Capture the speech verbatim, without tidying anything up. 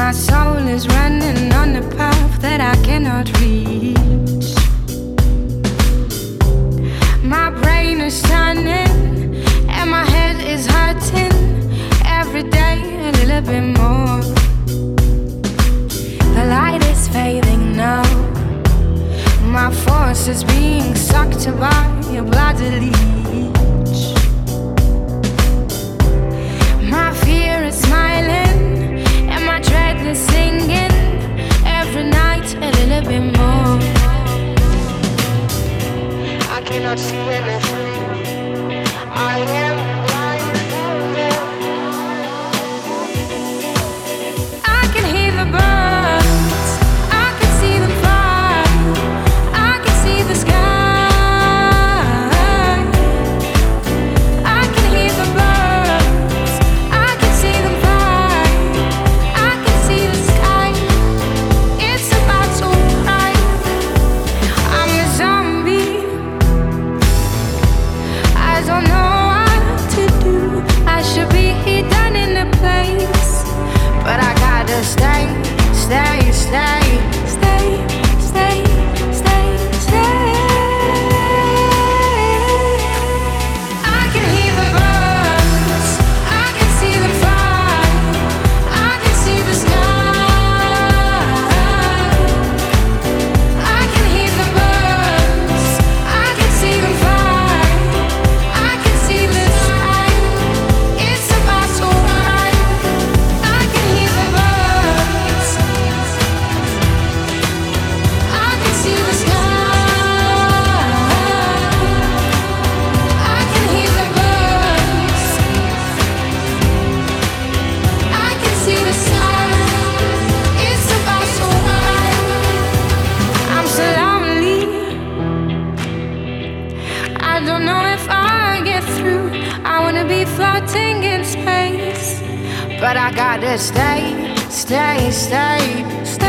My soul is running on a path that I cannot reach. My brain is turning and my head is hurting. Every day a little bit more. The light is fading now. My force is being sucked by a bloody leech. My fear is smiling and my dread is singing. Every night a little bit more. I cannot see anything. I am blind. I can hear the birds. I can see them fly. I can see the sky. I can hear the birds. I can see them fly. I can see the sky. It's about to rise. I'm a zombie. I don't know what to do. I should be done in a place, but I gotta stay, stay, stay, stay, stay, stay, stay. I can hear the birds. I can see them fly. I can see the sky. I can hear the birds. I can see them fly. I can see the sky. It's about to rise. I can hear the birds. I can see the sky. I can hear the birds. I can see the sky. It's about to rise. I'm so lonely. I don't know if I get through. I wanna be floating in space, but I gotta stay, stay, stay, stay.